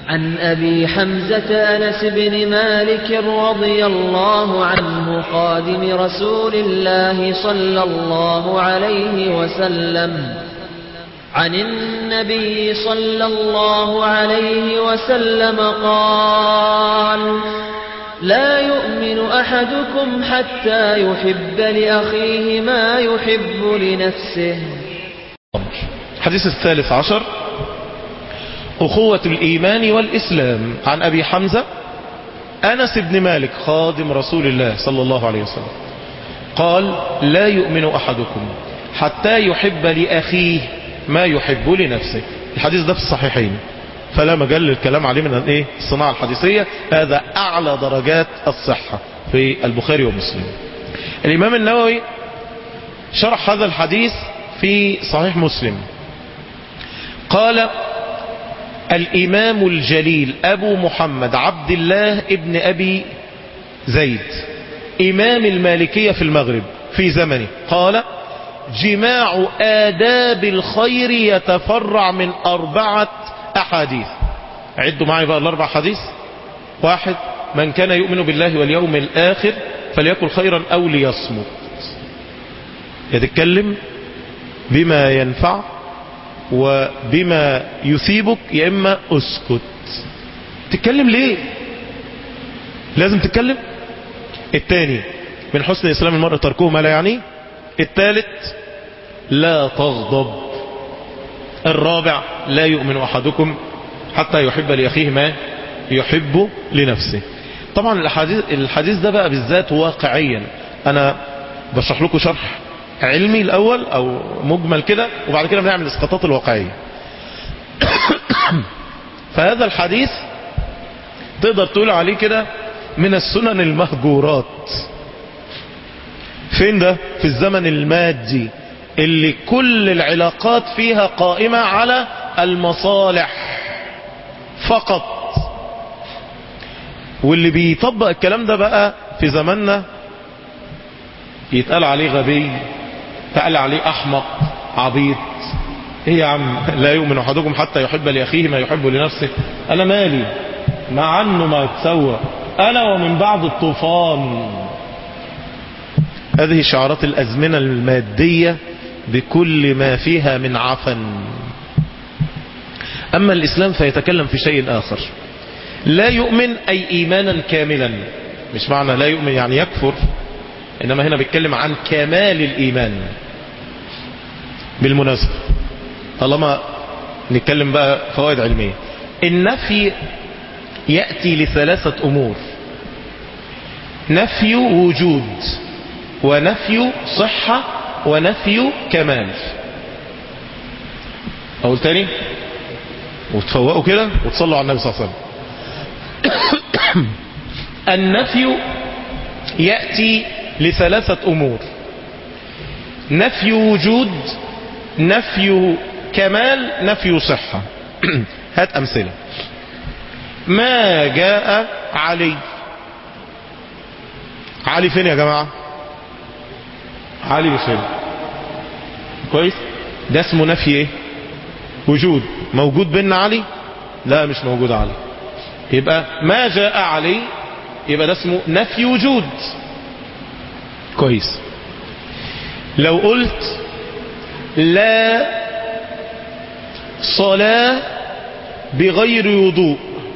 عن أبي حمزة أنس بن مالك رضي الله عنه خادم رسول الله صلى الله عليه وسلم عن النبي صلى الله عليه وسلم قال: لا يؤمن أحدكم حتى يحب لأخيه ما يحب لنفسه. الحديث 13 أخوة الإيمان والإسلام. عن أبي حمزة أنس بن مالك خادم رسول الله صلى الله عليه وسلم قال: لا يؤمن أحدكم حتى يحب لأخيه ما يحب لنفسه. الحديث ده في الصحيحين، فلا مجال للكلام عليه من الصناعة الحديثية. هذا أعلى درجات الصحة في البخاري ومسلم. الإمام النووي شرح هذا الحديث في صحيح مسلم، قال: الإمام الجليل أبو محمد عبد الله ابن أبي زيد إمام المالكية في المغرب في زمنه قال: جماع آداب الخير يتفرع من 4 أحاديث. عدوا معي بقى ال4 حديث. 1: من كان يؤمن بالله واليوم الآخر فليكن خيرا أو ليصمت. يتكلم بما ينفع وبما يثيبك، يا إما أسكت. تتكلم ليه؟ لازم تتكلم. 2: من حسن إسلام المرء تركه ما لا يعنيه. 3: لا تغضب. 4: لا يؤمن أحدكم حتى يحب لأخيه ما يحب لنفسه. طبعا الحديث ده بقى بالذات واقعيا. أنا بشرح لكم شرح علمي الأول أو مجمل كده، وبعد كده بنعمل الإسقاطات الواقعية. فهذا الحديث تقدر تقول عليه كده من السنن المهجورات. فين ده؟ في الزمن المادي اللي كل العلاقات فيها قائمة على المصالح فقط. واللي بيطبق الكلام ده بقى في زماننا يتقال عليه غبي، يتقال عليه أحمق، عبيط. ايه يا عم؟ لا يؤمن أحدكم حتى يحب لأخيه ما يحب لنفسه. أنا مالي مع عنه ما يتسوى، أنا ومن بعد الطوفان. هذه شعارات الأزمنة المادية بكل ما فيها من عفن. أما الإسلام فيتكلم في شيء آخر. لا يؤمن أي إيمانا كاملا. مش معنى لا يؤمن يعني يكفر، إنما هنا بيتكلم عن كمال الإيمان. بالمناسبة طالما نتكلم بقى فوائد علمية، النفي يأتي ل3 أمور: نفي وجود، ونفي صحة، ونفي كمال. أقول تاني وتفوقوا كده وتصلوا على النبي صلى الله عليه وسلم. النفي يأتي ل3 أمور: نفي وجود، نفي كمال، نفي صحة. هات أمثلة. ما جاء علي. علي فين يا جماعة؟ علي فين؟ كويس. ده اسمه نفي ايه؟ وجود. موجود بيننا علي؟ لا، مش موجود علي. يبقى ما جاء علي يبقى ده اسمه نفي وجود. كويس. لو قلت لا صلاة بغير وضوء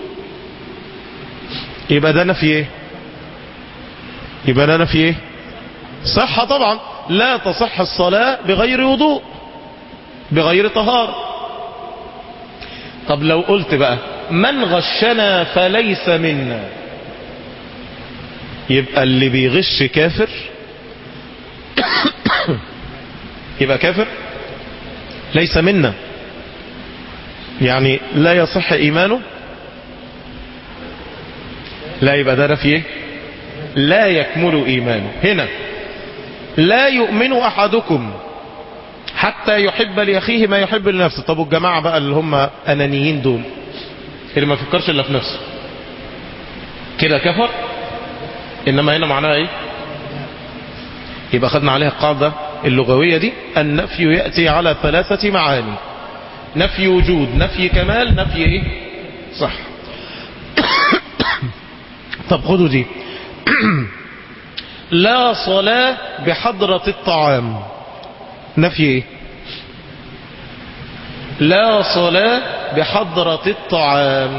يبقى ده نفي ايه؟ يبقى ده نفي ايه؟ صحة طبعا. لا تصح الصلاة بغير وضوء، بغير طهارة. طب لو قلت بقى من غشنا فليس منا، يبقى اللي بيغش كافر. يبقى كافر ليس منا، يعني لا يصح إيمانه. لا، يبقى ده نفي ايه؟ لا يكمل إيمانه. هنا لا يؤمن أحدكم حتى يحب لأخيه ما يحب لنفسه. طب الجماعة بقى اللي هم أنانيين دول، اللي ما فكرش إلا في نفسه، كده كفر. إنما هنا معناها إيه؟ يبقى خدنا عليها القاعدة اللغوية دي: النفي يأتي على 3 معاني: نفي وجود، نفي كمال، نفي إيه؟ صح. طب خدوا دي. لا صلاة بحضرة الطعام، نفي ايه؟ لا صلاة بحضرة الطعام،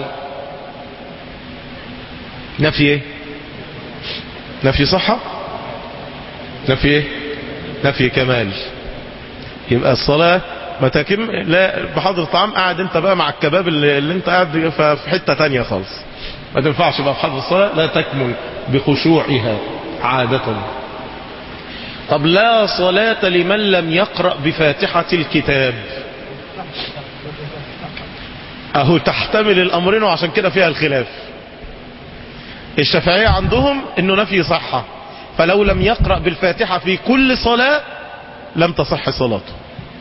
نفي ايه؟ نفي صحة؟ نفي ايه؟ نفي كمال. يبقى الصلاة ما تكم لا بحضرة الطعام، قاعد انت بقى مع الكباب اللي انت قاعد في حتة تانية خالص، ما تنفعش بقى في حضرة الصلاة، لا تكمل بخشوعها عادة. طب لا صلاة لمن لم يقرأ بفاتحة الكتاب، اهو تحتمل الامرين وعشان كده فيها الخلاف. الشافعية عندهم انه نفي صحة، فلو لم يقرأ بالفاتحة في كل صلاة لم تصح صلاته.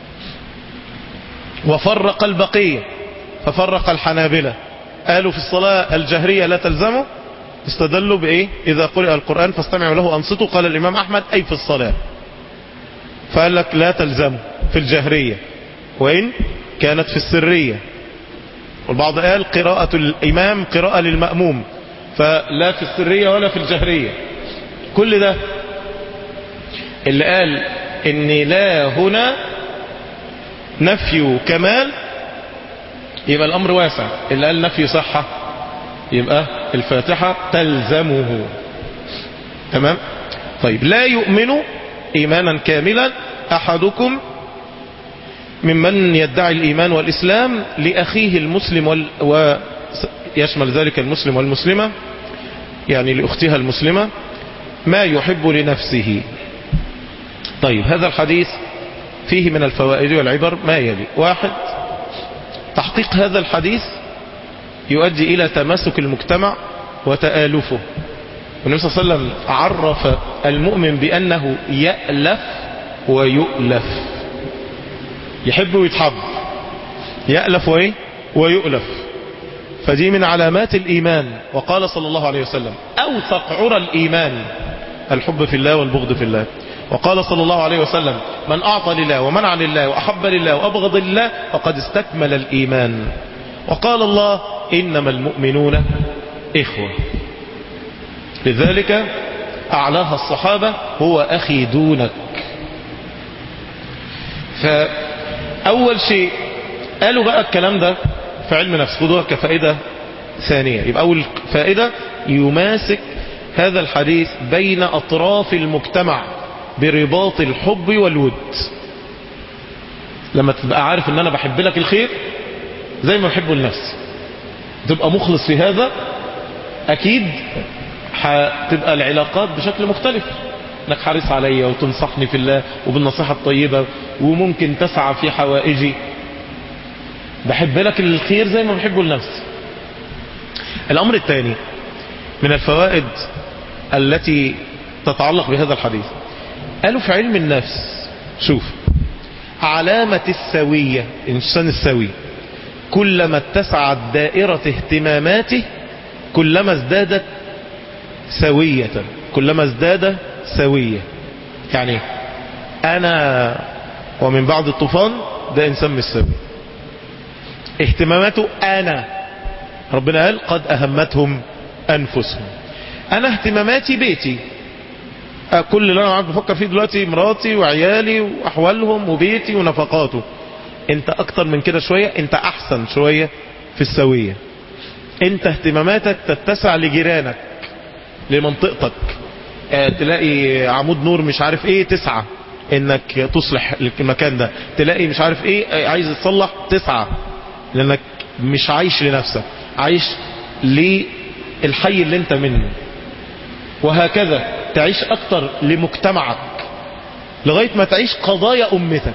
وفرق البقية، ففرق الحنابلة، قالوا في الصلاة الجهرية لا تلزمه، استدلوا بايه؟ اذا قرئ القرآن فاستمعوا له انصتوا، قال الامام احمد اي في الصلاة، فقال لك لا تلزمه في الجهرية وان كانت في السرية. والبعض قال قراءة الامام قراءة للمأموم، فلا في السرية ولا في الجهرية. كل ده اللي قال ان لا هنا نفي كمال يبقى الامر واسع، اللي قال نفي صحة يبقى الفاتحة تلزمه. تمام. طيب لا يؤمن ايمانا كاملا احدكم ممن يدعي الايمان والاسلام لاخيه المسلم ويشمل ذلك المسلم والمسلمة، يعني لاختها المسلمة، ما يحب لنفسه. طيب هذا الحديث فيه من الفوائد والعبر ما يلي. واحد، تحقيق هذا الحديث يؤدي إلى تماسك المجتمع وتآلفه. والنبي صلى الله عليه وسلم عرف المؤمن بأنه يألف ويؤلف، يحب ويتحب، يألف ويؤلف. فدي من علامات الإيمان. وقال صلى الله عليه وسلم أوثق عرى الإيمان الحب في الله والبغض في الله. وقال صلى الله عليه وسلم من أعطى لله ومنع لله وأحب لله وأبغض لله فقد استكمل الإيمان. وقال الله إنما المؤمنون إخوة. لذلك أعلاها الصحابة هو أخي دونك. فأول شيء قالوا بقى الكلام ده في علم نفس، خذوها كفائدة ثانية. يبقى أول فائدة يماسك هذا الحديث بين أطراف المجتمع برباط الحب والود. لما تبقى عارف ان انا بحب لك الخير زي ما بحبه لنفسي، تبقى مخلص في هذا، اكيد هتبقى العلاقات بشكل مختلف، انك حريص عليا وتنصحني في الله وبالنصيحة الطيبة، وممكن تسعى في حوائجي. بحب لك الخير زي ما بحبه لنفسي. الامر الثاني من الفوائد التي تتعلق بهذا الحديث، قالوا في علم النفس شوف علامة السوية، الإنسان السوي كلما اتسعت دائرة اهتماماته كلما ازدادت سوية، كلما ازداد سوية. يعني أنا ومن بعد الطوفان ده إنسان مش سوي، اهتماماته أنا، ربنا قال قد أهمتهم أنفسهم. أنا اهتماماتي بيتي، كل اللي انا قاعد بفكر فيه دلوقتي مراتي وعيالي واحوالهم وبيتي ونفقاته. انت اكتر من كده شوية، انت احسن شوية في السوية. انت اهتماماتك تتسع لجيرانك، لمنطقتك، تلاقي عمود نور مش عارف ايه تسعى انك تصلح المكان ده، تلاقي مش عارف ايه عايز يتصلح تسعى، لانك مش عايش لنفسك، عايش للحي اللي انت منه. وهكذا تعيش اكتر لمجتمعك لغاية ما تعيش قضايا امتك.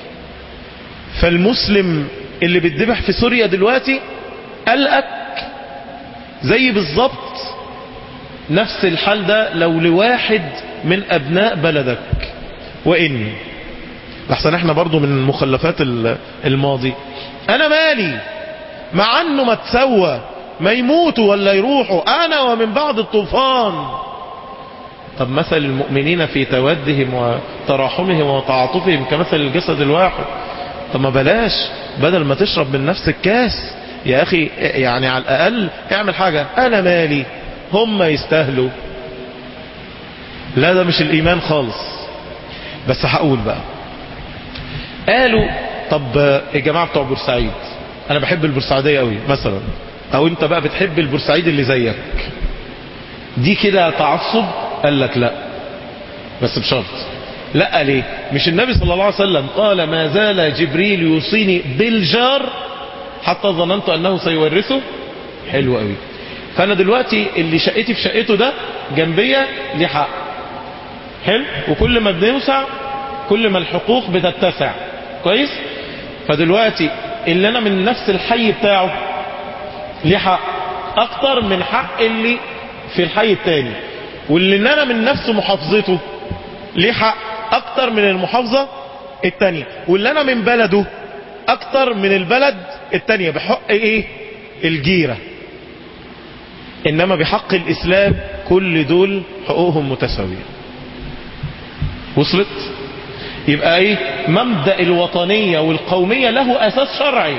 فالمسلم اللي بيتذبح في سوريا دلوقتي قلقك زي بالظبط نفس الحال ده لو لواحد من ابناء بلدك. وان لحسن احنا برضو من مخلفات الماضي، انا مالي مع انه ما تسوى، ما يموتوا ولا يروحوا، انا ومن بعد الطوفان. طب مثل المؤمنين في تودهم وتراحمهم وتعاطفهم كمثل الجسد الواحد. طب ما بلاش، بدل ما تشرب من نفس الكاس يا اخي، يعني على الاقل اعمل حاجة. انا مالي، هم يستاهلوا. لا ده مش الإيمان خالص. بس هقول بقى، قالوا طب الجماعة بتوع بورسعيد، أنا بحب البورسعيدية قوي مثلا، أو أنت بقى بتحب البورسعيد اللي زيك، دي كده تعصب؟ قال لك لا، بس بشرط. لا ليه؟ مش النبي صلى الله عليه وسلم قال ما زال جبريل يوصيني بالجار حتى ظننت أنه سيورثه؟ حلو قوي. فأنا دلوقتي اللي شقتي في شقته ده جنبية ليه حق، حلو، وكل ما بنوسع كل ما الحقوق بتتسع، كويس. فدلوقتي اللي أنا من نفس الحي بتاعه ليه حق أكتر من حق اللي في الحي التاني، واللي أنا من نفس محافظته ليه حق أكتر من المحافظة التانية، واللي أنا من بلده أكتر من البلد التانية بحق إيه؟ الجيرة. إنما بحق الإسلام كل دول حقوقهم متساوية. وصلت؟ يبقى إيه؟ مبدأ الوطنية والقومية له أساس شرعي.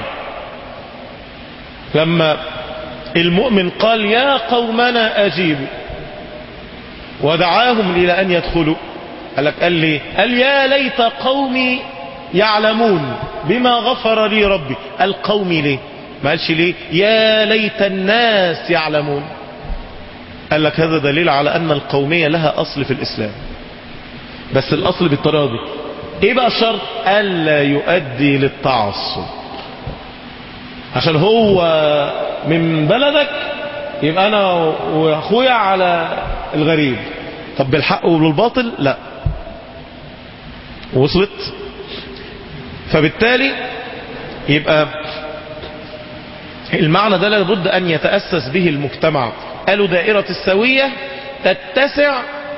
لما المؤمن قال يا قومنا أجيبوا ودعاهم إلى أن يدخلوا، قال لي قال يا ليت قومي يعلمون بما غفر لي ربي. قال قومي ليه؟ ما قالش ليه يا ليت الناس يعلمون. قال لك هذا دليل على أن القومية لها أصل في الإسلام، بس الأصل بالطريقة دي. إيه بقى الشرط؟ ألا يؤدي للتعصب. عشان هو من بلدك يبقى أنا وأخويا على الغريب. طب بالحق وبالباطل؟ لا. وصلت؟ فبالتالي يبقى المعنى ده لابد أن يتأسس به المجتمع. قالوا دائرة السوية تتسع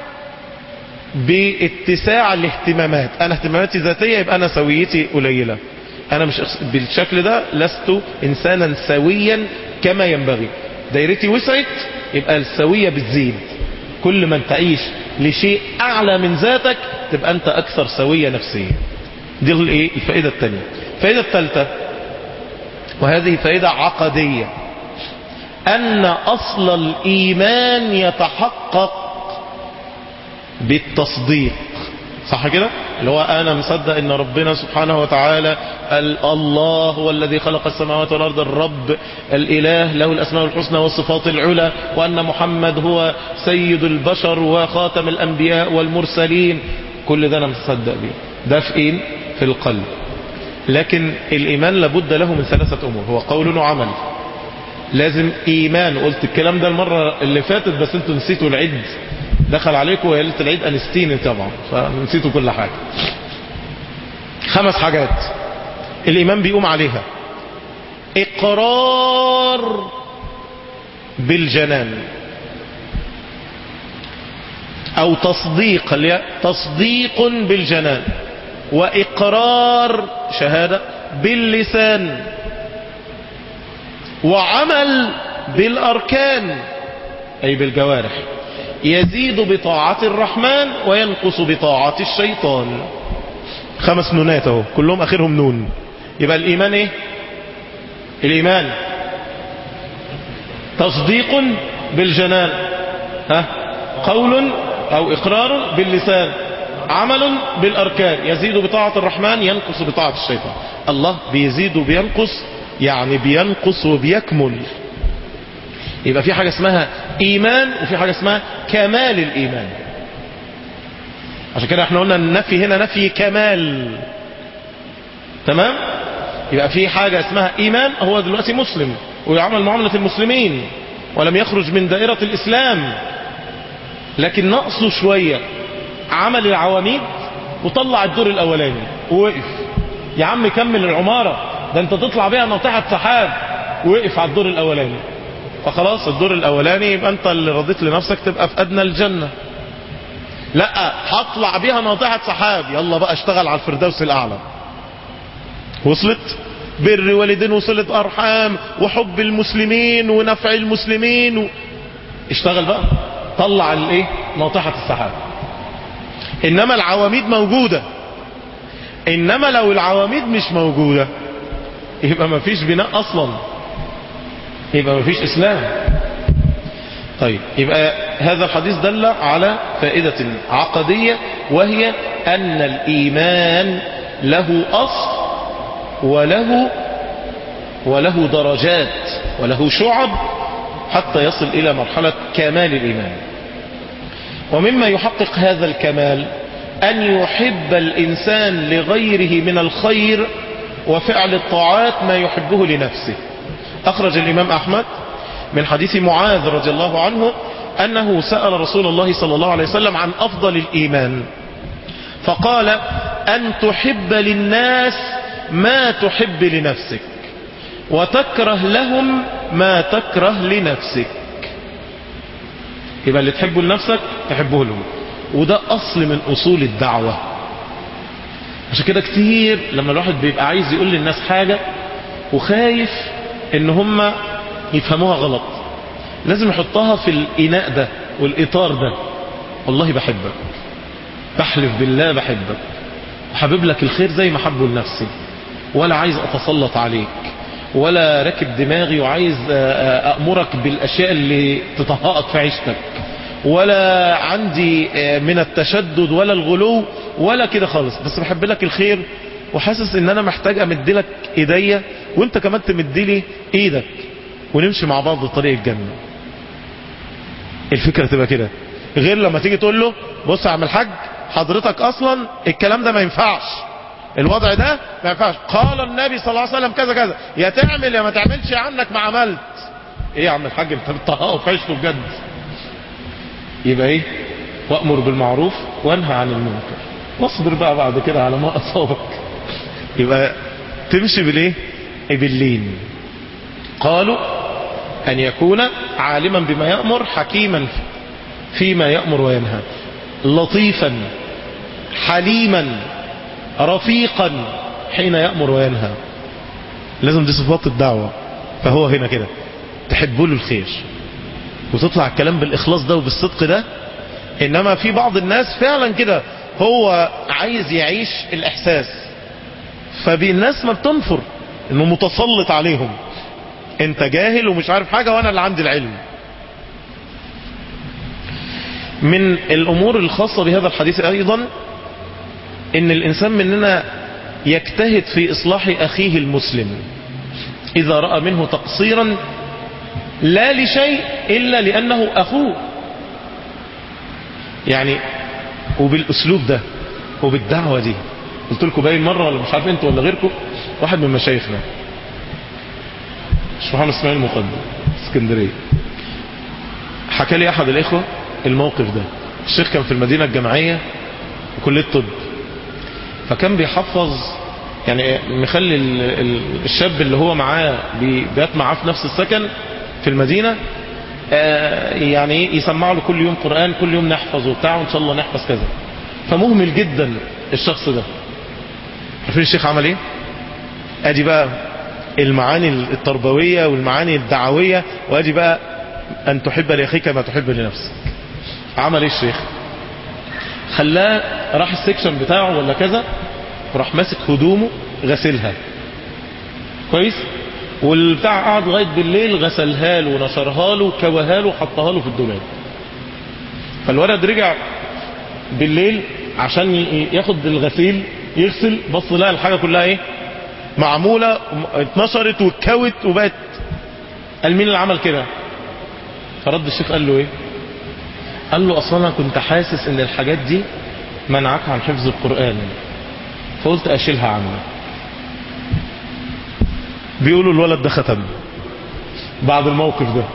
باتساع الاهتمامات. أنا اهتماماتي ذاتية يبقى أنا سويتي قليلة، أنا مش بالشكل ده لست إنسانا سويا كما ينبغي. دائرتي وسعت يبقى السوية بتزيد، كل ما تعيش لشيء أعلى من ذاتك تبقى أنت أكثر سوية نفسيا. دي الفائدة الثانية. الفائدة الثالثة، وهذه فائدة عقدية، أن أصل الإيمان يتحقق بالتصديق. صح كده؟ اللي هو أنا مصدق أن ربنا سبحانه وتعالى الله هو الذي خلق السماوات والأرض، الرب الإله له الأسماء الحسنى والصفات العلى، وأن محمد هو سيد البشر وخاتم الأنبياء والمرسلين. كل ده أنا مصدق به. ده في إيه؟ في القلب. لكن الإيمان لابد له من ثلاثة أمور، هو قول وعمل. لازم إيمان، قلت الكلام ده المرة اللي فاتت بس انتوا نسيتوا العيد، دخل عليكم يا ليلة العيد أنستيني طبعا فنسيتوا كل حاجة. 5 حاجات الإيمان بيقوم عليها: إقرار بالجنان، أو تصديق بالجنان، وإقرار شهادة باللسان، وعمل بالأركان أي بالجوارح، يزيد بطاعة الرحمن وينقص بطاعة الشيطان. 5 نونات اهو كلهم اخرهم نون. يبقى الايمان ايه؟ الايمان تصديق بالجنان، قول او اقرار باللسان، عمل بالاركان، يزيد بطاعة الرحمن ينقص بطاعة الشيطان. الله بيزيد وبينقص، يعني بينقص وبيكمل. يبقى في حاجة اسمها ايمان وفي حاجة اسمها كمال الايمان. عشان كده احنا قلنا النفي هنا نفي كمال. تمام؟ يبقى في حاجة اسمها ايمان، هو دلوقتي مسلم ويعمل معاملة المسلمين ولم يخرج من دائرة الاسلام، لكن نقصه شوية عمل العواميد وطلع الدور الاولاني ووقف. يا عم كمل العمارة، ده انت تطلع بيها ناطحة سحاب، ووقف على الدور الاولاني. فخلاص الدور الاولاني يبقى انت اللي رضيت لنفسك تبقى في ادنى الجنة. لا، هطلع بيها ناطحة سحاب، يلا بقى اشتغل على الفردوس الاعلى. وصلت؟ بر والدين وصلة ارحام وحب المسلمين ونفع المسلمين اشتغل بقى، طلع الايه؟ ناطحة السحاب. انما العواميد موجودة. انما لو العواميد مش موجودة يبقى مفيش بناء اصلا، يبقى مفيش اسلام. طيب يبقى هذا الحديث دل على فائدة عقدية، وهي أن الإيمان له أصل وله درجات وله شعب حتى يصل إلى مرحلة كمال الإيمان. ومما يحقق هذا الكمال أن يحب الإنسان لغيره من الخير وفعل الطاعات ما يحبه لنفسه. أخرج الإمام أحمد من حديث معاذ رضي الله عنه أنه سأل رسول الله صلى الله عليه وسلم عن أفضل الإيمان، فقال: أن تحب للناس ما تحب لنفسك، وتكره لهم ما تكره لنفسك. يبقى اللي تحبه لنفسك تحبه لهم، وده أصل من أصول الدعوة. عشان كده كتير لما الواحد بيبقى عايز يقول للناس حاجة وخايف ان هم يفهموها غلط، لازم يحطها في الإناء ده والإطار ده: والله بحبك، بحلف بالله بحبك، وحبب لك الخير زي ما حبه لنفسي، ولا عايز أتسلط عليك، ولا راكب دماغي وعايز أأمرك بالأشياء اللي تطهقك في عيشتك، ولا عندي من التشدد ولا الغلو ولا كده خالص، بس بحب لك الخير وحاسس ان انا محتاج امد لك ايديا وانت كمان تمد لي ايدك ونمشي مع بعض لطريق الجنة. الفكرة تبقى كده، غير لما تيجي تقول له: بص يا عم الحاج، حضرتك اصلا الكلام ده ما ينفعش، الوضع ده ما ينفعش، قال النبي صلى الله عليه وسلم كذا كذا، يا تعمل يا ما تعملش، عنك ما عملت. ايه يا عم الحاج انت بتطهقه في عيشته بجد. يبقى ايه؟ وأمر بالمعروف وانهى عن المنكر، واصبر بقى بعد كده على ما أصابك. يبقى تمشي بالايه؟ باللين. قالوا: أن يكون عالما بما يأمر، حكيما فيما يأمر وينهى، لطيفا حليما رفيقا حين يأمر وينهى. لازم دي صفات الدعوة. فهو هنا كده تحبوا له الخير وتطلع الكلام بالإخلاص ده وبالصدق ده. إنما في بعض الناس فعلا كده هو عايز يعيش الإحساس، فالناس ما بتنفر إنه متسلط عليهم: انت جاهل ومش عارف حاجة وانا اللي عندي العلم. من الأمور الخاصة بهذا الحديث أيضا إن الإنسان مننا يجتهد في إصلاح أخيه المسلم إذا رأى منه تقصيرا، لا لشيء إلا لأنه أخوه. يعني وبالأسلوب ده وبالدعوة دي. قلت لكم باين مرة ولا مش عارف انتوا ولا غيركم، واحد من مشايخنا الشيخ محمد اسماعيل المقدم اسكندرية، حكى لي أحد الإخوة الموقف ده. الشيخ كان في المدينة الجامعية وكلية طب، فكان بيحفظ، يعني مخلي الشاب اللي هو معاه بيات معاه في نفس السكن في المدينة، يعني يسمع له كل يوم قرآن، كل يوم نحفظ وبتاع، وإن شاء الله نحفظ كذا. فمهمل جدا الشخص ده. عارفين الشيخ عمل ايه؟ ادي بقى المعاني التربوية والمعاني الدعوية، وادي بقى ان تحب لأخيك ما تحب لنفسك. عمل ايه الشيخ؟ خلاه راح السكشن بتاعه ولا كذا، وراح ماسك هدومه غسلها كويس، والبتاع قعد لغايه بالليل غسلها له ونشرها له وكواها له وحطها له في الدولاب. فالولد رجع بالليل عشان ياخد الغسيل يغسل، بص لقى الحاجه كلها ايه؟ معموله، اتنشرت واتكوت وبقت. قال: مين اللي عمل كده؟ فرد الشيخ قال له ايه؟ قال له: اصلا انا كنت حاسس ان الحاجات دي منعك عن حفظ القرآن، فقلت اشيلها عنك. بيقولوا الولد ده ختم بعد الموقف ده.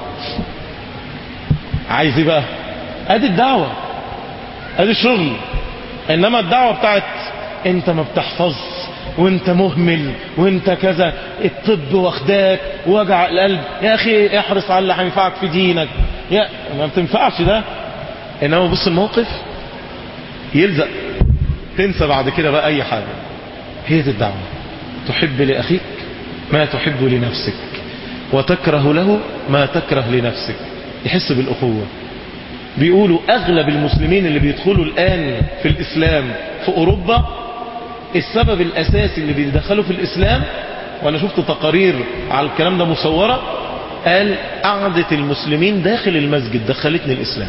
عايز ايه بقى؟ ادي الدعوة، ادي الشغل. انما الدعوة بتاعت انت ما بتحفظ وانت مهمل وانت كذا، الطب واخداك ووجع القلب، يا اخي احرص على اللي هينفعك في دينك، يا ما بتنفعش ده. انما بص الموقف يلزق، تنسى بعد كده بقى اي حاجة. هي دي الدعوة: تحب لأخيك ما تحب لنفسك، وتكره له ما تكره لنفسك. يحس بالأخوة. بيقولوا أغلب المسلمين اللي بيدخلوا الآن في الإسلام في أوروبا، السبب الأساسي اللي بيدخلوا في الإسلام، وأنا شفت تقارير على الكلام ده مصورة، قال قعدة المسلمين داخل المسجد دخلتني الإسلام.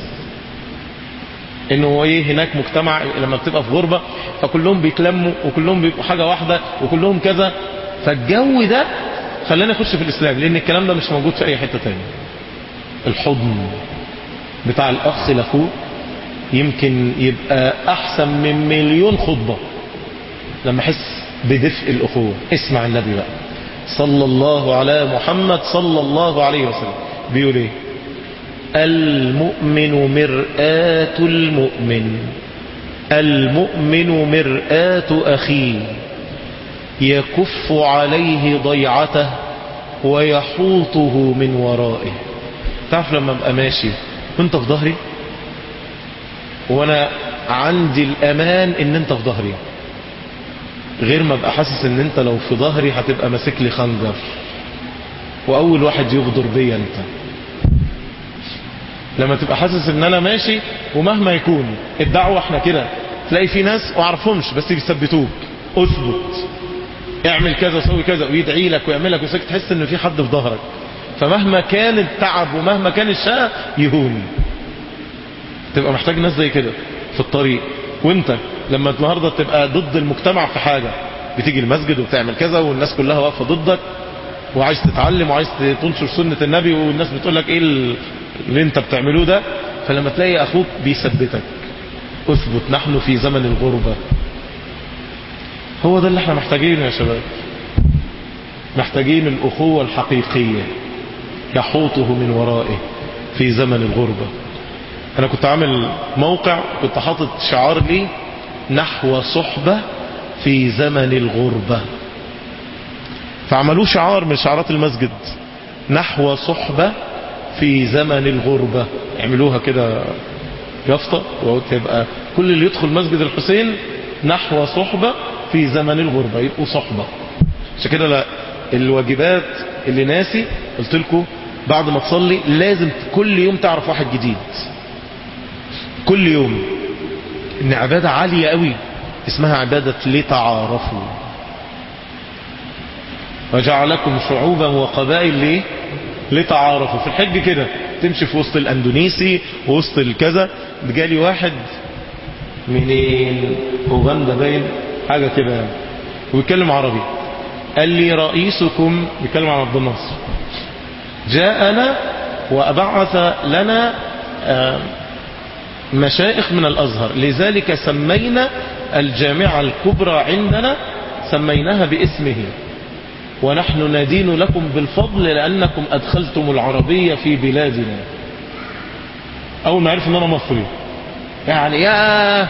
انه ايه هناك مجتمع لما بتبقى في غربة فكلهم بيتلموا وكلهم بيبقوا حاجة واحدة وكلهم كذا، فالجو ده خلاني اخش في الإسلام، لأن الكلام ده مش موجود في أي حتة تاني. الحضن بتاع الأخ لأخوه يمكن يبقى أحسن من مليون خطبة لما أحس بدفء الأخوة. اسمع النبي بقى صلى الله على محمد صلى الله عليه وسلم بيقول ايه؟ المؤمن مرآة المؤمن، المؤمن مرآة أخيه يكف عليه ضيعته ويحوطه من ورائه. تعرف لما ابقى ماشي وانت في ظهري وانا عندي الامان ان انت في ظهري، غير ما ابقى حاسس ان انت لو في ظهري هتبقى ماسك لي خنجر واول واحد يغدر بيا انت. لما تبقى حاسس ان انا ماشي ومهما يكون الدعوة احنا كده تلاقي في ناس اعرفهمش بس بيثبتوك، اثبت اعمل كذا وسوي كذا ويدعي لك ويعمل لك وسكت، تحس ان في حد في ظهرك، فمهما كان التعب ومهما كان الشقة يهون. تبقى محتاج ناس زي كده في الطريق. وانت لما النهاردة تبقى ضد المجتمع في حاجة، بتيجي المسجد وبتعمل كذا والناس كلها واقفة ضدك وعايز تتعلم وعايز تنشر سنة النبي والناس بتقول لك ايه اللي انت بتعملوه ده، فلما تلاقي اخوك بيثبتك اثبت. نحن في زمن الغربة، هو ده اللي احنا محتاجينه يا شباب. محتاجين الأخوة الحقيقية يحوطه من ورائه في زمن الغربة. أنا كنت عامل موقع كنت حاطط شعار لي نحو صحبة في زمن الغربة، فعملوه شعار من شعارات المسجد نحو صحبة في زمن الغربة. يعملوها كده يافطة وتبقى كل اللي يدخل مسجد الحسين نحو صحبة في زمن الغربة، يبقوا صحبة. عشان كده لا الواجبات اللي ناسي قلت لكم بعد ما تصلي لازم كل يوم تعرف واحد جديد، كل يوم. ان عبادة عالية قوي اسمها عبادة لتعارفوا. وجعلكم شعوبا وقبائل ليه؟ لتعارفوا. في الحج كده تمشي في وسط الاندونيسي ووسط الكذا، جالي واحد منين اوغندا باين حاجة كده يعني وبيتكلم عربي، قال لي رئيسكم، بيتكلم عن عبد الناصر، جاءنا وأبعث لنا مشايخ من الأزهر، لذلك سمينا الجامعة الكبرى عندنا سميناها باسمه، ونحن ندين لكم بالفضل لأنكم أدخلتم العربية في بلادنا. أول ما عرف أن أنا مصري يعني يا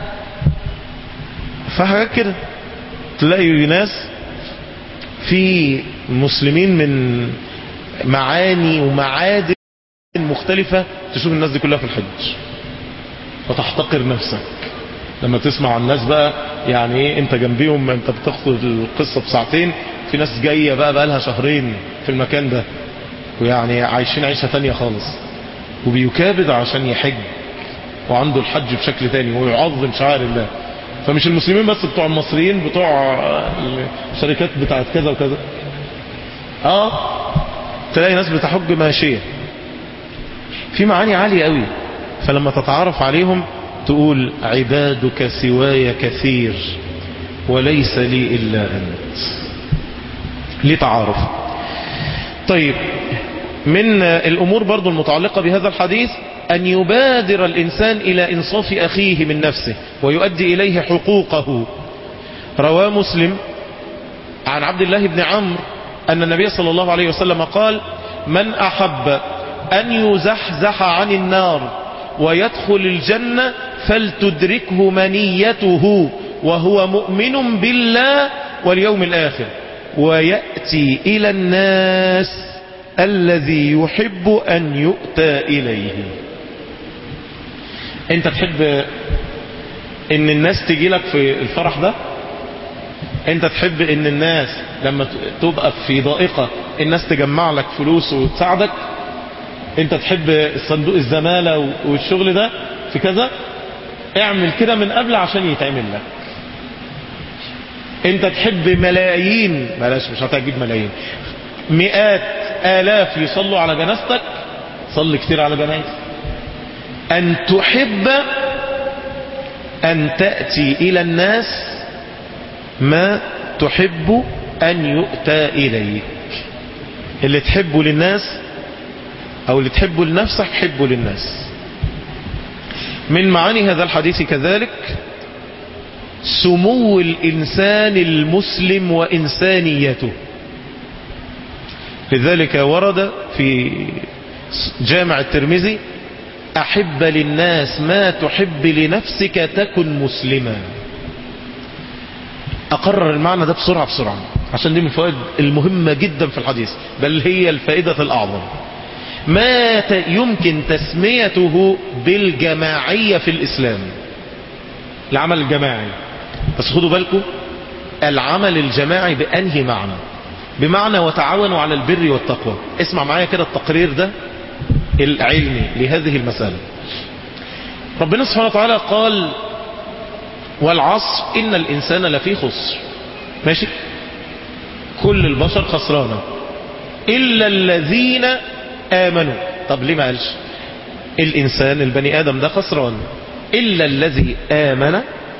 فحاجات كده، تلاقي ناس في مسلمين من معاني ومعادن مختلفة، تشوف الناس دي كلها في الحج فتحتقر نفسك لما تسمع الناس بقى يعني ايه انت جنبيهم، انت بتاخد القصة بساعتين، في ناس جاية بقى لها شهرين في المكان ده ويعني عايشين عيشة تانية خالص وبيكابد عشان يحج وعنده الحج بشكل تاني ويعظم شعائر الله. فمش المسلمين بس بتوع المصريين بتوع الشركات بتاعت كذا وكذا، تلاقي ناس بتحج ماشية في معاني عالية قوي. فلما تتعرف عليهم تقول عبادك سواي كثير وليس لي إلا أنت، لتعارف. طيب من الأمور برضو المتعلقة بهذا الحديث أن يبادر الإنسان إلى إنصاف أخيه من نفسه ويؤدي إليه حقوقه. رواه مسلم عن عبد الله بن عمرو أن النبي صلى الله عليه وسلم قال من أحب أن يزحزح عن النار ويدخل الجنة فلتدركه منيته وهو مؤمن بالله واليوم الآخر ويأتي إلى الناس الذي يحب أن يؤتى إليه. انت تحب ان الناس تجي لك في الفرح ده؟ انت تحب ان الناس لما تبقى في ضائقة الناس تجمع لك فلوس وتساعدك؟ انت تحب الصندوق الزمالة والشغل ده في كذا؟ اعمل كده من قبل عشان يتعمل لك. انت تحب ملايين، بلاش مش هتجيب ملايين، مئات آلاف يصلوا على جنازتك، صل كتير على جنازتك. أن تحب أن تأتي إلى الناس ما تحب أن يؤتى إليك. اللي تحبه للناس أو اللي تحبه لنفسك حبه للناس. من معاني هذا الحديث كذلك سمو الإنسان المسلم وإنسانيته. لذلك ورد في جامع الترمذي: أحب للناس ما تحب لنفسك تكن مسلما. أقرر المعنى ده بسرعة عشان دي من الفوائد المهمة جدا في الحديث، بل هي الفائدة الأعظم. ما يمكن تسميته بالجماعية في الإسلام، العمل الجماعي. بس خدوا بالكم، العمل الجماعي بأنهي معنى؟ بمعنى وتعاونوا على البر والتقوى. اسمع معايا كده التقرير ده العلمي لهذه المسألة. ربنا سبحانه وتعالى قال: والعصر إن الإنسان لفي خسر. ماشي؟ كل البشر خسرانة إلا الذين آمنوا. طب ليه ما قالش الإنسان البني آدم ده خسران؟ إلا الذي آمن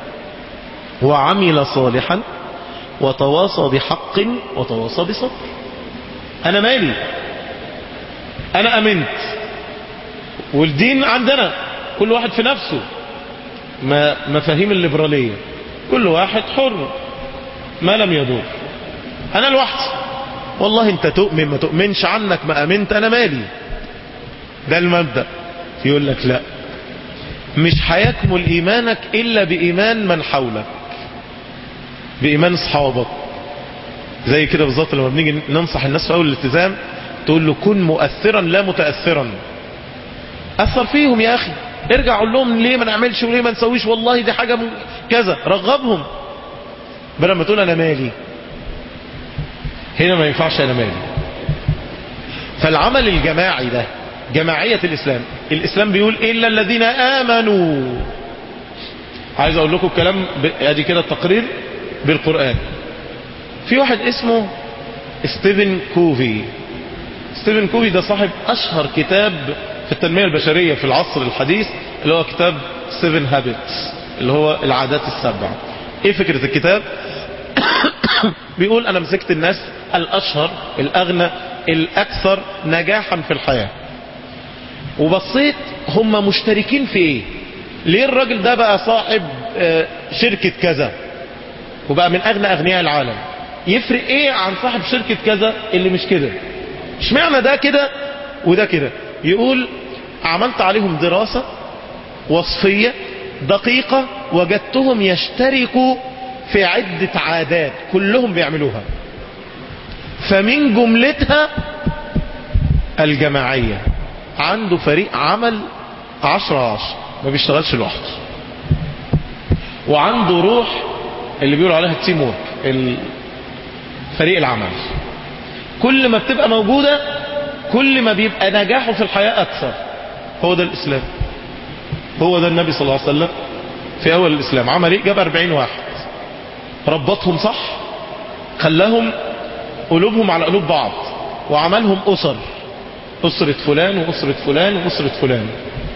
وعمل صالحا وتواصى بحق وتواصى بصبر. أنا مالي؟ أنا أمنت، والدين عندنا كل واحد في نفسه، مفاهيم الليبرالية، كل واحد حر ما لم يدور. أنا لوحدي، والله أنت تؤمن ما تؤمنش، عنك ما أمنت، أنا مالي. ده المبدأ. يقول لك لا، مش هيكمل إيمانك إلا بإيمان من حولك، بإيمان أصحابك. زي كده بالظبط لما بنيجي ننصح الناس في أول الالتزام، تقول له كن مؤثرا لا متأثرا. أثر فيهم يا أخي، ارجع قول لهم ليه ما نعملش وليه ما نسويش، والله دي حاجة كذا، رغبهم بدل ما تقول أنا مالي. هنا ما ينفعش أنا مالي. فالعمل الجماعي ده جماعية الإسلام. الإسلام بيقول إلا الذين آمنوا. عايز أقول لكم الكلام ادي كده التقرير بالقرآن. في واحد اسمه ستيفن كوفي. ستيفن كوفي ده صاحب أشهر كتاب في التنمية البشرية في العصر الحديث، اللي هو كتاب 7 Habits، اللي هو العادات السبع. ايه فكرة الكتاب؟ بيقول انا مسكت الناس الاشهر الاغنى الاكثر نجاحا في الحياة، وبصيت هم مشتركين في ايه. ليه الراجل ده بقى صاحب شركة كذا وبقى من اغنى اغنياء العالم؟ يفرق ايه عن صاحب شركة كذا اللي مش كده؟ اشمعنى ده كده وده كده؟ يقول عملت عليهم دراسة وصفية دقيقة، وجدتهم يشتركوا في عدة عادات كلهم بيعملوها، فمن جملتها الجماعية. عنده فريق عمل 10/10، ما بيشتغلش لوحده، وعنده روح اللي بيقولوا عليها التيم وورك، فريق العمل. كل ما بتبقى موجودة كل ما بيبقى نجاحه في الحياة أكثر. هو ده الإسلام، هو ده النبي صلى الله عليه وسلم في أول الإسلام عمل إيه؟ جاب 40 واحد، ربطهم صح، خلاهم قلوبهم على قلوب بعض، وعملهم أسرة فلان وأسرة فلان وأسرة فلان،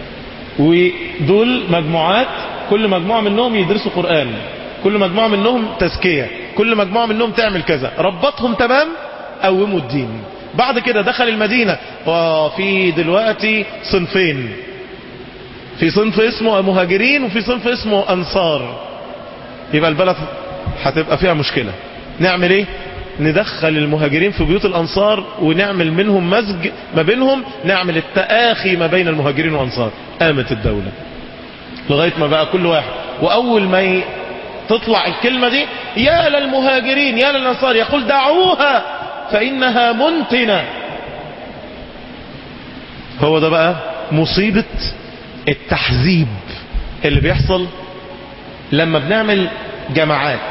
ودول مجموعات، كل مجموعة منهم يدرسوا قرآن، كل مجموعة منهم تزكية، كل مجموعة منهم تعمل كذا، ربطهم تمام، قوموا الدين. بعد كده دخل المدينة، وفي دلوقتي صنفين، في صنف اسمه مهاجرين وفي صنف اسمه أنصار. يبقى البلد هتبقى فيها مشكلة. نعمل ايه؟ ندخل المهاجرين في بيوت الأنصار ونعمل منهم مزج ما بينهم، نعمل التآخي ما بين المهاجرين والأنصار. قامت الدولة لغاية ما بقى كل واحد، وأول ما تطلع الكلمة دي يا للمهاجرين يا للأنصار، يقول دعوها فإنها منتنة. هو ده بقى مصيبة التحزيب اللي بيحصل لما بنعمل جماعات.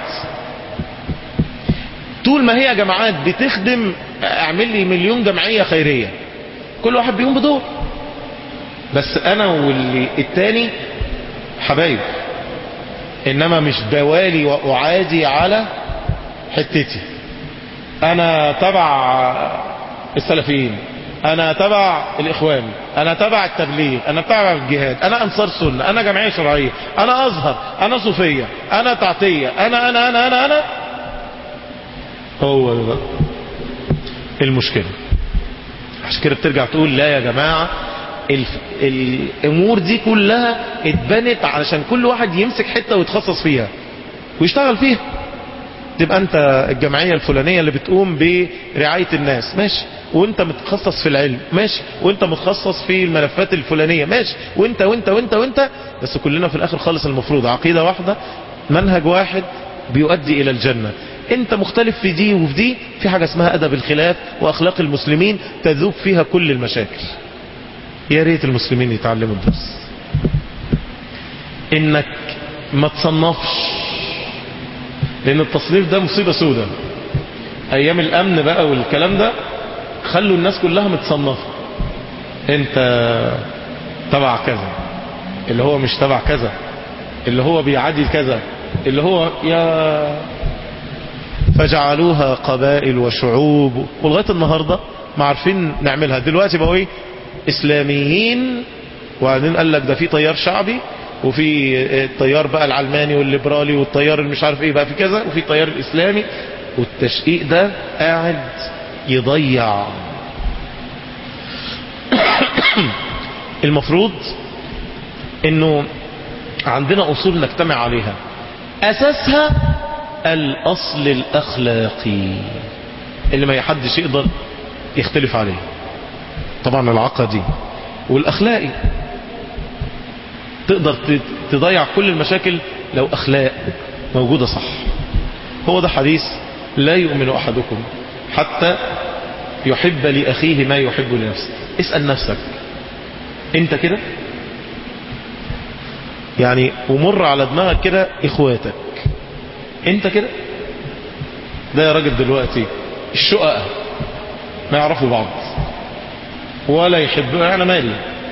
طول ما هي جماعات بتخدم، اعمل لي 1,000,000 جمعية خيرية، كل واحد بيقوم بدور، بس انا واللي التاني حبايب، انما مش بوالي واعادي على حتتي. انا تبع السلفيين، انا تبع الاخوان، انا تبع التبليغ، انا تبع الجهاد، انا انصار سنة، انا جمعية شرعية، انا ازهر، انا صوفية، انا تعتية، انا هو ده المشكلة. عشان كده بترجع تقول لا يا جماعة، الامور دي كلها اتبنت علشان كل واحد يمسك حتة ويتخصص فيها ويشتغل فيها. تبقى انت الجمعية الفلانية اللي بتقوم برعاية الناس، ماشي، وانت متخصص في العلم، ماشي، وانت متخصص في الملفات الفلانية، ماشي، وانت وانت وانت وانت، بس كلنا في الاخر خالص المفروض عقيدة واحدة، منهج واحد بيؤدي الى الجنة. انت مختلف في دي وفي دي، في حاجة اسمها ادب الخلاف واخلاق المسلمين تذوب فيها كل المشاكل. يا ريت المسلمين يتعلموا الدرس، انك ما تصنفش، لان التصنيف ده مصيبة سودة. ايام الامن بقى والكلام ده خلوا الناس كلها متصنفة، انت تبع كذا، اللي هو مش تبع كذا، اللي هو بيعادي كذا، اللي هو يا فجعلوها قبائل وشعوب، ولغاية النهاردة ما عارفين نعملها. دلوقتي بقوا ايه؟ اسلاميين، وبعدين قال لك ده في تيار شعبي، وفي التيار بقى العلماني والليبرالي، والتيار اللي مش عارف ايه بقى، في كذا، وفي التيار الاسلامي، والتشقيق ده قاعد يضيع. المفروض انه عندنا اصول نجتمع عليها، اساسها الاصل الاخلاقي اللي ما يحدش يقدر يختلف عليه، طبعا العقدي والاخلاقي. تقدر تضيع كل المشاكل لو اخلاق موجودة صح. هو ده حديث لا يؤمن احدكم حتى يحب لأخيه ما يحب لنفسه. اسأل نفسك، انت كده؟ يعني ومر على دماغك كده اخواتك، انت كده؟ ده يا راجل دلوقتي الشقق ما يعرفوا بعض ولا يحبوا، يعني مالي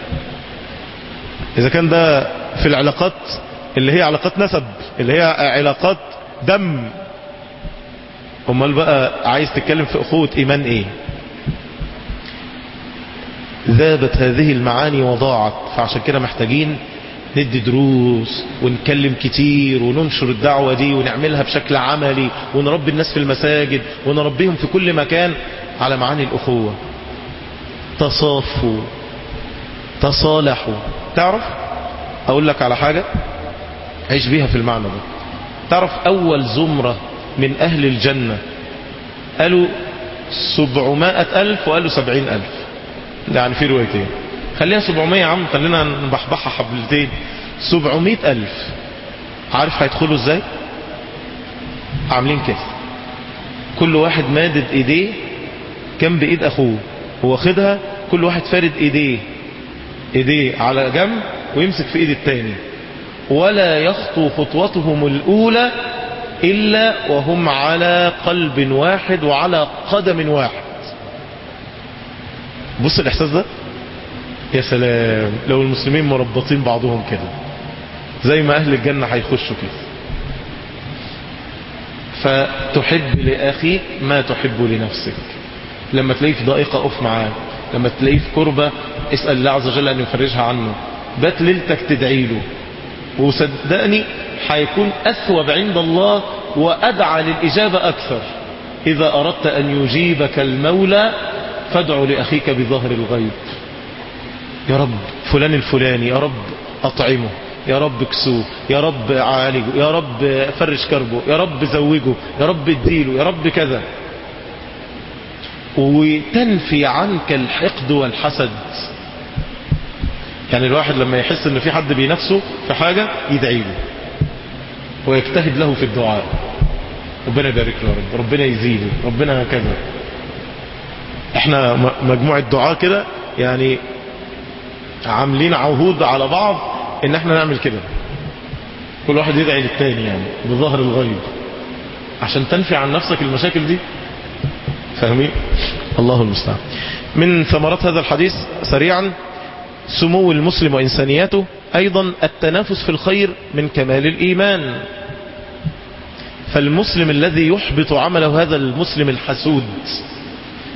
اذا كان ده في العلاقات اللي هي علاقات نسب، اللي هي علاقات دم، امال بقى عايز تتكلم في اخوة ايمان ايه؟ ذابت هذه المعاني وضاعت. فعشان كده محتاجين ندي دروس ونتكلم كتير وننشر الدعوة دي ونعملها بشكل عملي، ونربي الناس في المساجد ونربيهم في كل مكان على معاني الأخوة. تصافوا، تصالحوا. تعرف أقول لك على حاجة عيش بيها في المعنى ده. تعرف أول زمرة من أهل الجنة قالوا 700,000 وقالوا 70,000، يعني في روايتين، خليها 700 يا عم، خلينا نبحبحها حبلتين. 700,000 عارف هيدخلوا ازاي؟ عاملين كده، كل واحد مادد ايديه كان بايد اخوه، هو خدها، كل واحد فارد ايديه على جنب ويمسك في ايد التاني، ولا يخطو خطوتهم الاولى الا وهم على قلب واحد وعلى قدم واحد. بص الاحساس ده، يا سلام لو المسلمين مربطين بعضهم كده زي ما اهل الجنة هيخشوا كده. فتحب لأخيك ما تحب لنفسك. لما تلاقيه في ضائقة اقف معاه، لما تلاقيه في كربة اسأل الله عز وجل ان يفرجها عنه، بات ليلتك تدعي له، وصدقني هيكون اثوب عند الله وادعى للإجابة اكثر. اذا اردت ان يجيبك المولى فادعو لأخيك بظهر الغيب. يا رب فلان الفلاني، يا رب أطعمه، يا رب اكسوه، يا رب عالجه، يا رب فرش كربه، يا رب زوجه، يا رب اديله، يا رب كذا. وتنفي عنك الحقد والحسد. يعني الواحد لما يحس ان في حد بينافسه في حاجة يدعي له ويجتهد له في الدعاء، ربنا يبارك له، ربنا يزيده، ربنا كذا. احنا مجموعة دعاء كده يعني عاملين عهود على بعض ان احنا نعمل كده، كل واحد يدعي للتاني يعني بظهر الغيب عشان تنفي عن نفسك المشاكل دي. فاهمين؟ الله المستعان. من ثمرات هذا الحديث سريعا سمو المسلم وإنسانيته، أيضا التنافس في الخير من كمال الإيمان. فالمسلم الذي يحبط عمله هذا المسلم الحسود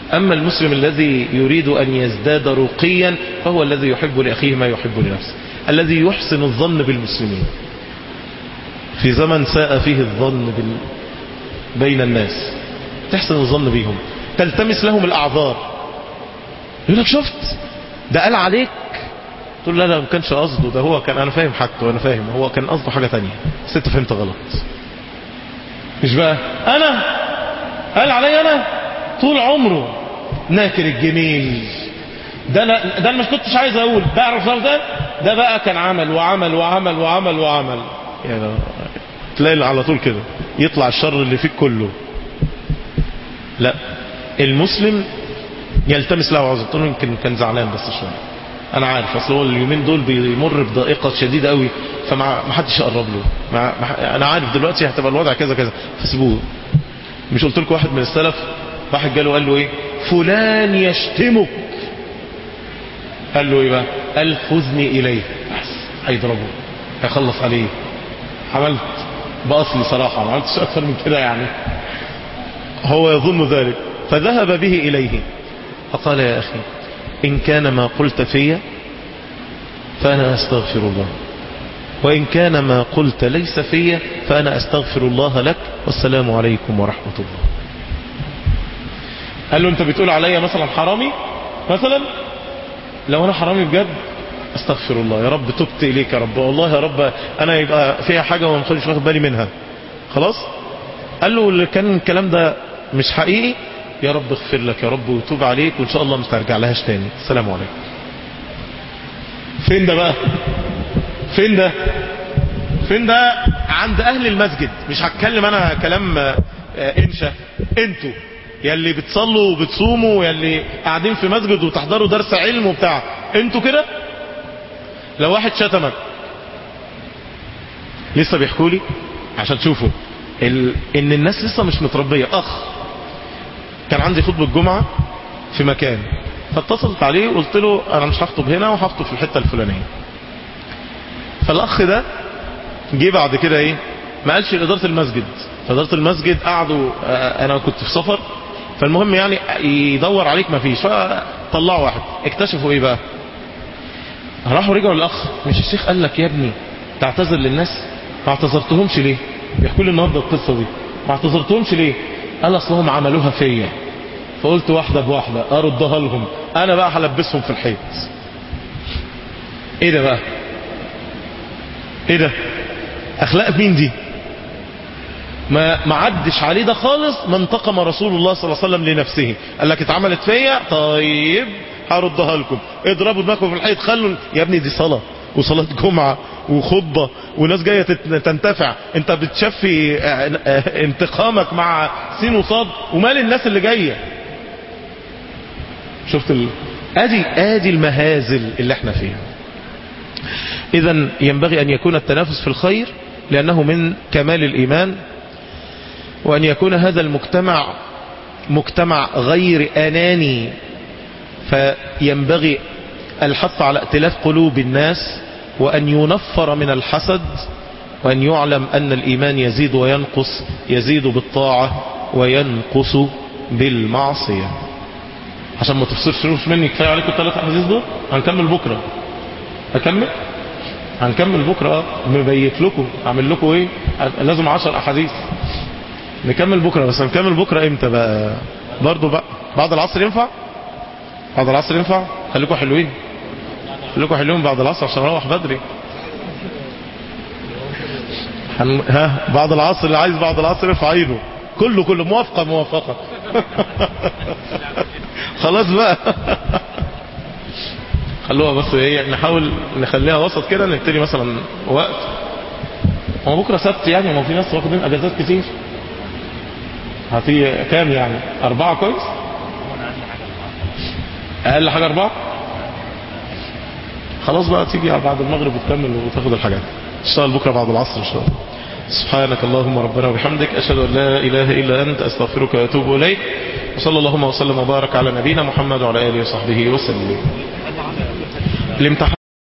أما المسلم الذي يريد أن يزداد رقيا فهو الذي يحب لأخيه ما يحب لنفسه، الذي يحسن الظن بالمسلمين في زمن ساء فيه الظن بين الناس، تحسن الظن بهم، تلتمس لهم الأعذار. يقول لك شفت ده قال عليك، تقول لا ما كانش قصده، ده هو كان، أنا فاهم حاجته، أنا فاهم هو كان قصده حاجة تانية بس أنت فهمت غلط. مش بقى أنا قال علي أنا طول عمره ناكر الجميل ده، أنا مش كنتش عايز أقول ده، أعرف ده بقى كان عمل وعمل وعمل وعمل وعمل، يعني تلاقي على طول كده يطلع الشر اللي فيك كله. لا، المسلم يلتمس له عذر، تقول يمكن كان زعلان بس شويه، انا عارف اصل هو اليومين دول بيمر بضائقه شديده قوي فما حدش يقرب له، انا عارف دلوقتي هتبقى الوضع كذا كذا فسيبوه. مش قلت لكم واحد من السلف واحد جاله قال له ايه، فلان يشتمك، قال له ايه بقى، قال خذني اليه، بس هيضربه هيخلص عليه. عملت باصلي صراحه ما عملتش اكثر من كده يعني، هو يظن ذلك، فذهب به إليه فقال يا أخي إن كان ما قلت في فأنا أستغفر الله، وإن كان ما قلت ليس في فأنا أستغفر الله لك، والسلام عليكم ورحمة الله. قال له أنت بتقول عليا مثلا حرامي مثلا، لو أنا حرامي بجد أستغفر الله، يا رب تبت إليك يا رب، والله يا رب أنا يبقى فيها حاجة وما كنتش واخد بالي منها خلاص. قال له اللي كان الكلام ده مش حقيقي، يا رب اغفر لك يا رب وتوب عليك وان شاء الله مش ترجع لهاش تاني، السلام عليكم. فين ده بقى، فين ده عند اهل المسجد. مش هتكلم انا كلام انشا، انتوا يلي بتصلوا وبتصوموا يلي قاعدين في مسجد وتحضروا درس علم وبتاع، انتوا كده. لو واحد شتمك لسه بيحكوا لي عشان تشوفوا ان الناس لسه مش متربية. اخ كان عندي خطبة الجمعة في مكان، فاتصلت عليه وقلت له انا مش هخطب هنا وهخطب في الحتة الفلانية. فالاخ ده جه بعد كده ايه، ما قالش لإدارة المسجد، فإدارة المسجد قعدوا، انا كنت في سفر، فالمهم يعني يدور عليك ما فيش، فطلعوا واحد، اكتشفوا ايه بقى، راحوا رجعوا للاخ، مش الشيخ قال لك يا ابني تعتذر للناس، ما اعتذرتهمش ليه؟ بيحكوا لي النهارده القصه دي، ما اعتذرتهمش ليه؟ قال اصلهم عملوها فيا، فقلت واحده بواحده اردها لهم، انا بقى هلبسهم في الحيط. ايه ده بقى، ايه ده، اخلاق مين دي؟ ما عدش عليه ده خالص. ما انتقم رسول الله صلى الله عليه وسلم لنفسه، قال لك اتعملت فيا طيب هردها لكم، اضربوا دماغكم في الحيط، خلوا يا ابني دي صلاة وصلاة جمعة وخطبة وناس جاية تنتفع، انت بتشفي انتقامك مع سين وصاد، ومال الناس اللي جاية. شفت ادي المهازل اللي احنا فيها. اذا ينبغي ان يكون التنافس في الخير لانه من كمال الايمان، وان يكون هذا المجتمع مجتمع غير اناني، فينبغي الحث على ائتلاف قلوب الناس، وأن ينفر من الحسد، وأن يعلم أن الإيمان يزيد وينقص، يزيد بالطاعة وينقص بالمعصية. عشان ما تفصلش مني، كفاية عليكم الثلاث أحاديث دول، هنكمل بكرة. هنكمل بكرة، مبيت لكم اعمل لكم ايه، لازم 10 أحاديث نكمل بكرة. بس هنكمل بكرة امتى بقى؟ برضو بقى بعد العصر ينفع؟ بعد العصر ينفع؟ خليكم حلوين بعد العصر عشان اروح بدري. بعد العصر اللي عايز بعد العصر يرفع ايده، كله موافقة خلاص بقى خلوها بس ايه، نحاول نخليها وسط كده، نبتدي مثلا وقت، هو بكرة سبت يعني، ما في ناس واخدين اجازات كتير، هاتي كام يعني 4 كويس، اقل حاجة 4 خلاص بقى، تيجي بعد المغرب وتكمل وتاخد الحاجات، تشتغل بكرة بعد العصر ان شاء الله. سبحانك اللهم ربنا وبحمدك، اشهد ان لا اله الا انت، استغفرك واتوب اليك، وصلى اللهم وسلم وبارك على نبينا محمد وعلى اله وصحبه وسلم. الامتحان